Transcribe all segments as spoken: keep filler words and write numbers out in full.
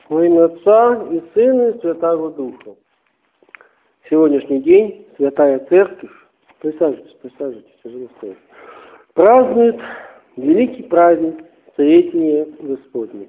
Во имя Отца и Сына и Святого Духа. Сегодняшний день Святая Церковь, присаживайтесь, присаживайтесь, пожалуйста, празднует великий праздник Сретения Господня.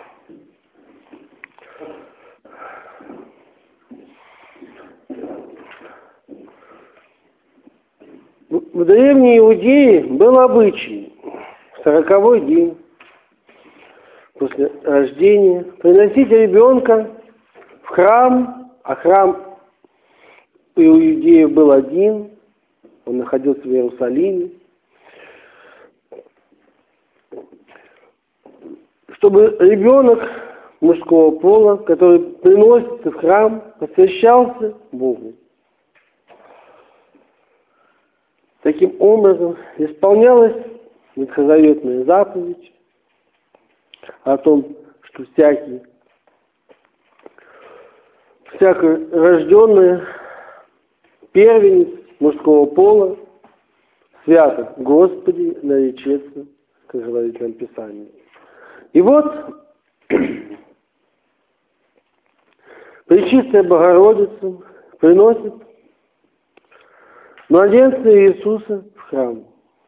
В древней Иудее был обычай в сороковой день после рождения приносить ребенка в храм, а храм у иудеев был один, он находился в Иерусалиме, чтобы ребенок мужского пола, который приносится в храм, посвящался Богу. Таким образом исполнялась ветхозаветная заповедь о том, что всякий, всякий рожденный первенец мужского пола свято Господи наречется, как говорит нам Писание. И вот Пречистая Богородица приносит младенца Иисуса в храм.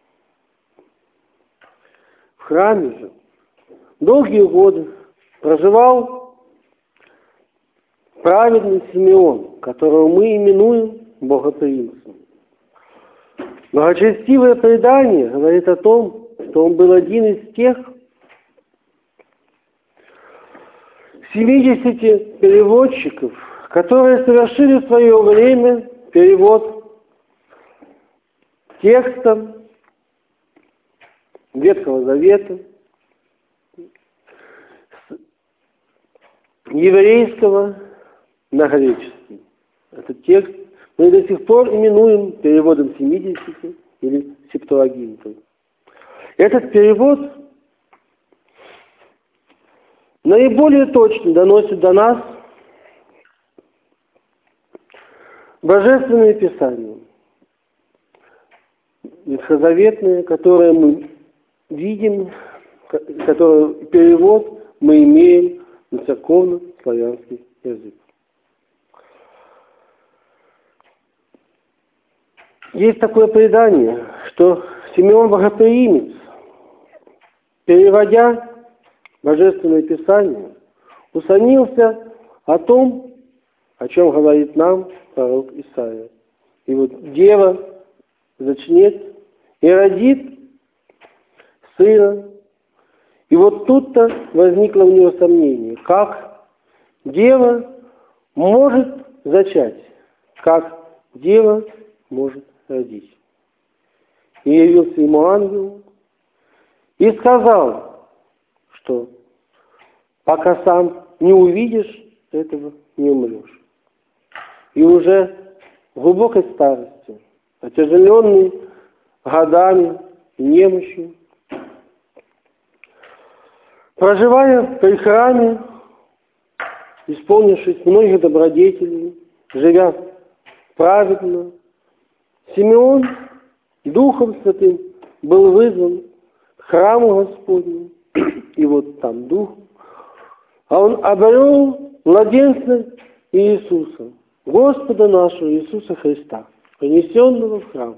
В храме же долгие годы проживал праведный Симеон, которого мы именуем Богоприимцем. Благочестивое предание говорит о том, что он был один из тех семидесяти переводчиков, которые совершили в свое время перевод текстом Ветхого Завета с еврейского на греческий. Этот текст мы до сих пор именуем переводом семидесяти или септуагинтой. Этот перевод наиболее точно доносит до нас Божественное Писание, ветхозаветное, которое мы видим, которое перевод мы имеем на церковно-славянский язык. Есть такое предание, что Симеон Богоприимец, переводя Божественное Писание, усомнился о том, о чем говорит нам пророк Исаия. И вот дева зачнет и родит сына. И вот тут-то возникло у него сомнение, как дева может зачать, как дева может родить. И явился ему ангел и сказал, что пока сам не увидишь этого, не умрешь. И уже в глубокой старости, отяжеленный годами и немощью, проживая при храме, исполнившись многих добродетелей, живя праведно, Симеон Духом Святым был вызван к храму Господню, и вот там Дух, а он обрел младенца Иисуса, Господа нашего Иисуса Христа, принесенного в храм.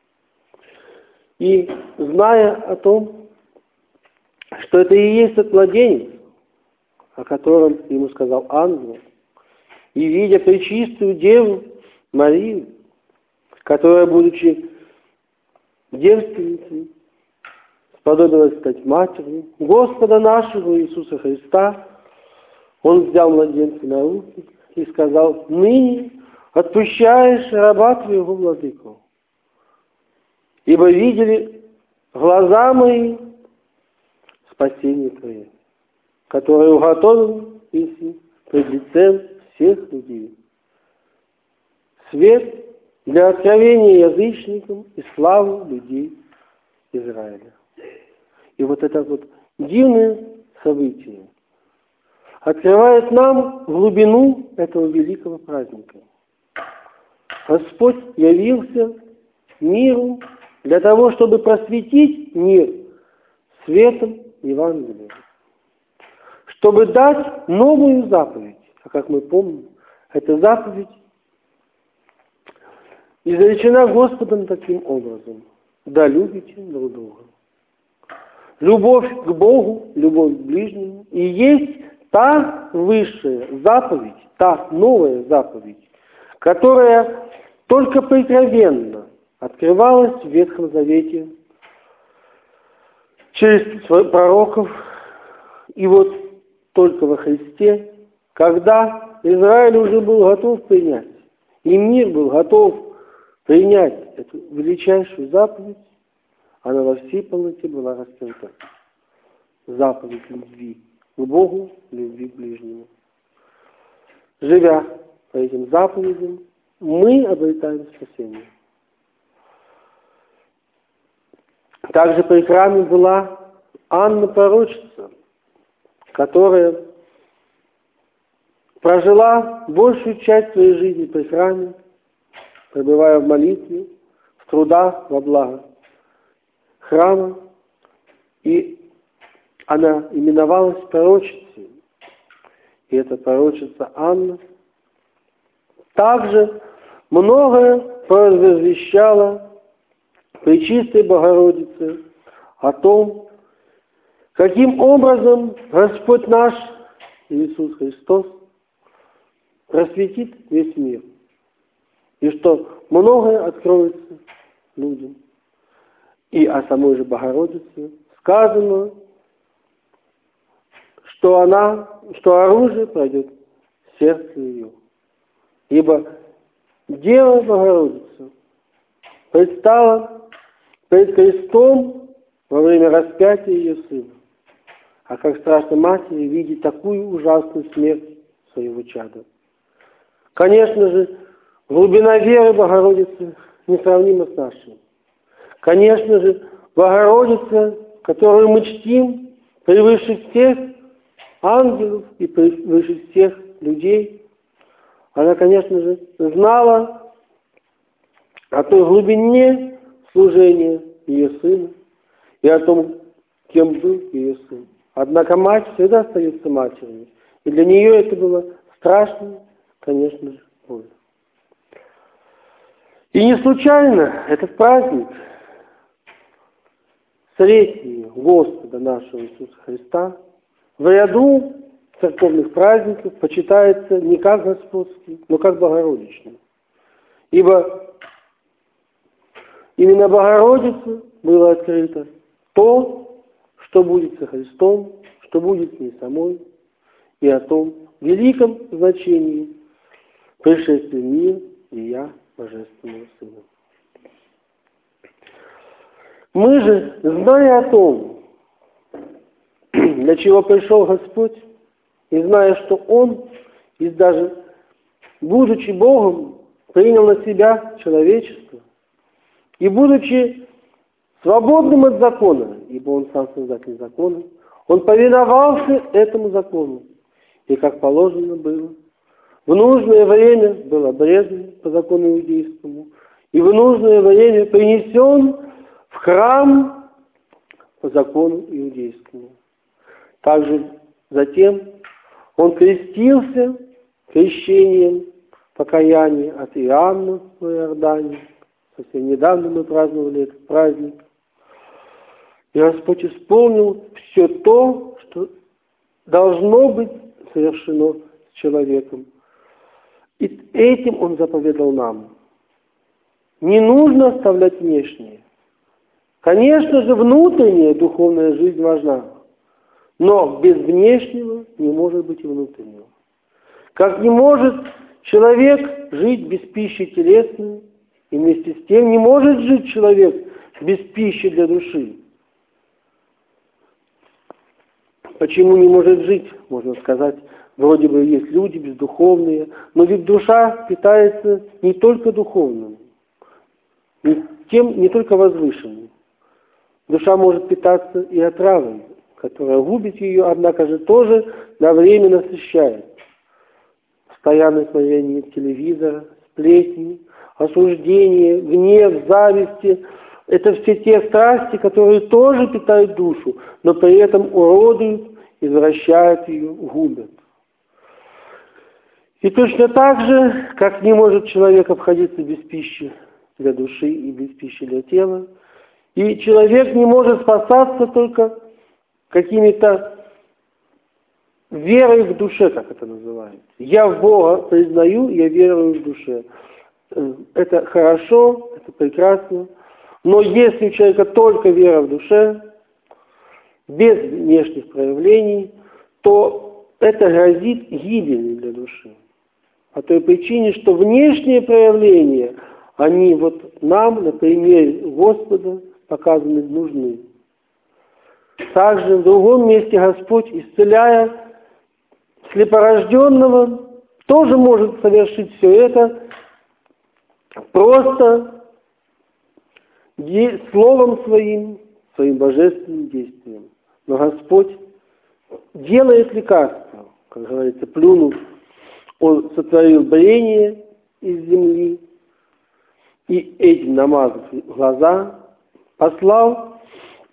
И зная о том, что это и есть тот младенец, о котором ему сказал ангел, и видя пречистую Деву Марию, которая, будучи девственницей, сподобилась стать матерью Господа нашего Иисуса Христа, он взял младенца на руки и сказал: «Ныне отпущаешь раба твоего, владыку, ибо видели глаза мои спасение твое, которое уготовано Иисус пред лицем всех людей, свет для откровения язычникам и славу людей Израиля». И вот это вот дивное событие открывает нам глубину этого великого праздника. Господь явился миру для того, чтобы просветить мир светом Евангелия, чтобы дать новую заповедь. А как мы помним, эта заповедь изречена Господом таким образом: да любите друг друга. Любовь к Богу, любовь к ближнему и есть та высшая заповедь, та новая заповедь, которая только прикровенно открывалась в Ветхом Завете через пророков. И вот только во Христе, когда Израиль уже был готов принять, и мир был готов принять эту величайшую заповедь, она во всей полноте была раскрыта. Заповедь любви к Богу, любви к ближнему. Живя по этим заповедям, мы обретаем спасение. Также при храме была Анна пророчица, которая прожила большую часть своей жизни при храме, пребывая в молитве, в трудах во благо храма, и она именовалась пророчицей. И эта пророчица Анна также многое провозвещала Пречистой Богородице о том, каким образом Господь наш Иисус Христос просветит весь мир, и что многое откроется людям. И о самой же Богородице сказано, что она, что оружие пройдет в сердце ее. Ибо Дева Богородица предстала перед крестом во время распятия ее сына. А как страшно матери видеть такую ужасную смерть своего чада. Конечно же, глубина веры Богородицы несравнима с нашей. Конечно же, Богородица, которую мы чтим, превыше всех ангелов и превыше всех людей, она, конечно же, знала о той глубине служения ее сына и о том, кем был ее сын. Однако мать всегда остается матерью, и для нее это было страшно, конечно же, больно. И не случайно этот праздник Сретения Господа нашего Иисуса Христа в ряду церковных праздников почитается не как господский, но как богородичный. Ибо именно Богородице было открыто то, что будет со Христом, что будет с ней самой, и о том великом значении пришествия в мир и я Божественного Сына. Мы же, зная о том, для чего пришел Господь, и зная, что Он, и даже будучи Богом, принял на себя человечество, и будучи свободным от закона, ибо Он сам создатель закона, Он повиновался этому закону, и как положено было, в нужное время был обрезан по закону иудейскому, и в нужное время принесен в храм по закону иудейскому. Также затем он крестился крещением покаяния от Иоанна в Иордане. Совсем недавно мы праздновали этот праздник. И Господь исполнил все то, что должно быть совершено с человеком. И этим Он заповедал нам. Не нужно оставлять внешнее. Конечно же, внутренняя духовная жизнь важна, но без внешнего не может быть и внутреннего. Как не может человек жить без пищи телесной, и вместе с тем не может жить человек без пищи для души. Почему не может жить? Можно сказать, вроде бы есть люди бездуховные, но ведь душа питается не только духовным, не, тем, не только возвышенным. Душа может питаться и отравой, которая губит ее, однако же тоже на время насыщает. Постоянное смотрение телевизора, сплетни, осуждение, гнев, зависти – это все те страсти, которые тоже питают душу, но при этом уродуют извращают ее, губят. И точно так же, как не может человек обходиться без пищи для души и без пищи для тела, и человек не может спасаться только какими-то верой в душе, как это называется. Я в Бога признаю, я верую в душе. Это хорошо, это прекрасно, но если у человека только вера в душе, без внешних проявлений, то это грозит гибелью для души. По той причине, что внешние проявления, они вот нам, на примере Господа, показаны нужны. Также в другом месте Господь, исцеляя слепорожденного, тоже может совершить все это просто словом своим, своим божественным действием. Но Господь делает лекарство, как говорится, плюнув, Он сотворил брение из земли и этим намазав глаза, послал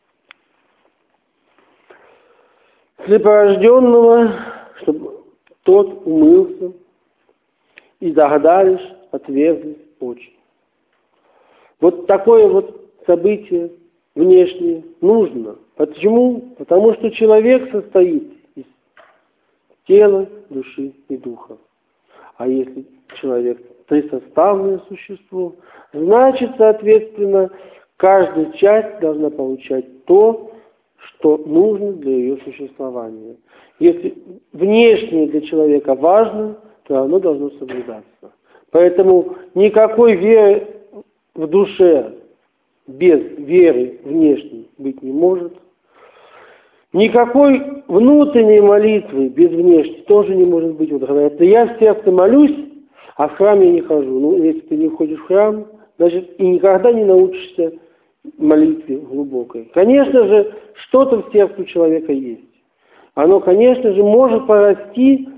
слепорожденного, чтобы тот умылся, и догадались, отверзлись очи. Вот такое вот событие внешнее нужно. Почему? Потому что человек состоит из тела, души и духа. А если человек трисоставное существо, значит, соответственно, каждая часть должна получать то, что нужно для ее существования. Если внешнее для человека важно, то оно должно соблюдаться. Поэтому никакой веры в душе без веры внешней быть не может. Никакой внутренней молитвы без внешней тоже не может быть. Вот говорят, да я в сердце молюсь, а в храм я не хожу. Ну, если ты не ходишь в храм, значит, и никогда не научишься молитве глубокой. Конечно же, что-то в сердце у человека есть. Оно, конечно же, может порасти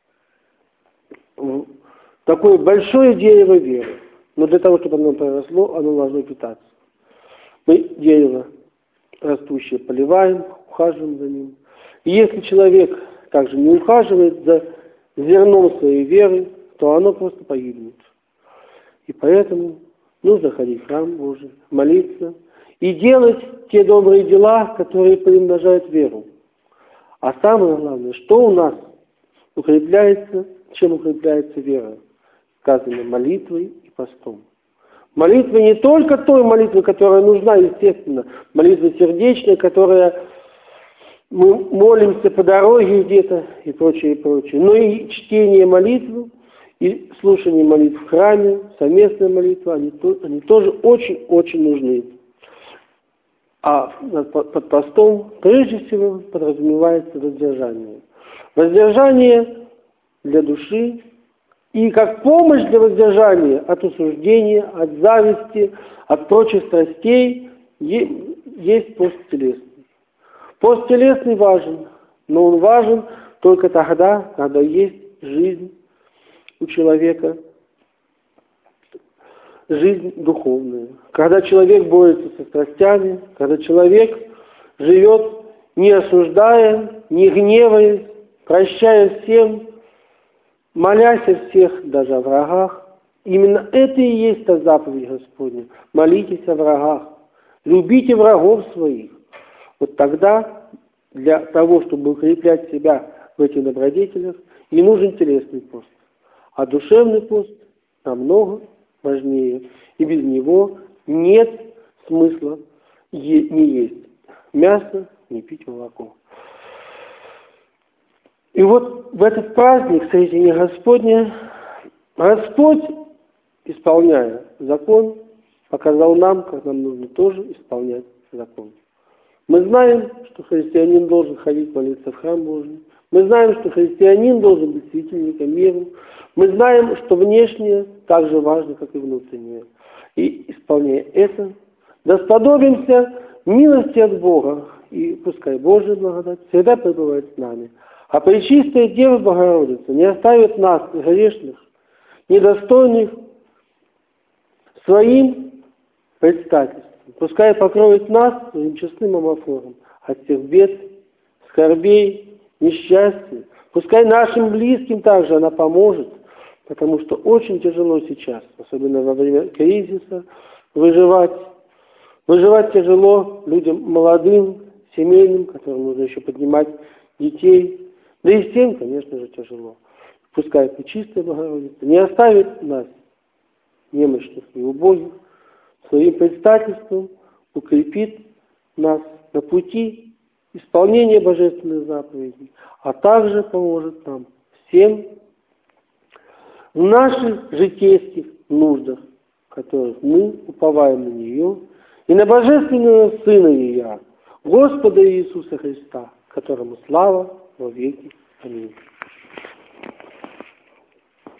в такое большое дерево веры. Но для того, чтобы оно проросло, оно должно питаться. Мы дерево растущее поливаем, ухаживаем за ним. И если человек также не ухаживает за зерном своей веры, то оно просто погибнет. И поэтому нужно ходить в храм Божий, молиться и делать те добрые дела, которые приумножают веру. А самое главное, что у нас укрепляется, чем укрепляется вера? Сказано молитвой и постом. Молитва не только той молитвы, которая нужна, естественно, молитва сердечная, которая мы молимся по дороге где-то и прочее, и прочее, но и чтение молитвы, и слушание молитв в храме, совместная молитва, они, они тоже очень-очень нужны. А под постом прежде всего подразумевается воздержание. Воздержание для души и как помощь для воздержания от осуждения, от зависти, от прочих страстей есть пост телесный. Пост телесный важен, но он важен только тогда, когда есть жизнь у человека, жизнь духовная. Когда человек борется со страстями, когда человек живет не осуждая, не гневаясь, прощая всем, молясь о всех, даже о врагах. Именно это и есть та заповедь Господня. Молитесь о врагах. Любите врагов своих. Вот тогда для того, чтобы укреплять себя в этих добродетелях, не нужен телесный пост. А душевный пост намного важнее. И без него нет смысла е- не есть мясо, не пить молоко. И вот в этот праздник Сретения Господня Господь, исполняя закон, показал нам, как нам нужно тоже исполнять закон. Мы знаем, что христианин должен ходить молиться в храм Божий. Мы знаем, что христианин должен быть светильником мира. Мы знаем, что внешнее так же важно, как и внутреннее. И, исполняя это, досподобимся милости от Бога, и пускай Божья благодать всегда пребывает с нами. А Пречистая Дева Богородица не оставит нас, грешных, недостойных, своим предстательством. Пускай покроет нас своим честным амофором от всех бед, скорбей несчастье. Пускай нашим близким также она поможет, потому что очень тяжело сейчас, особенно во время кризиса, выживать. Выживать тяжело людям молодым, семейным, которым нужно еще поднимать детей. Да и всем, конечно же, тяжело. Пускай Пречистая Богородица не оставит нас, немощных и убогих, своим предстательством укрепит нас на пути исполнения божественных заповедей, а также поможет нам всем в наших житейских нуждах, в которых мы уповаем на нее, и на Божественного Сына Ее, Господа Иисуса Христа, которому слава во веки. Аминь.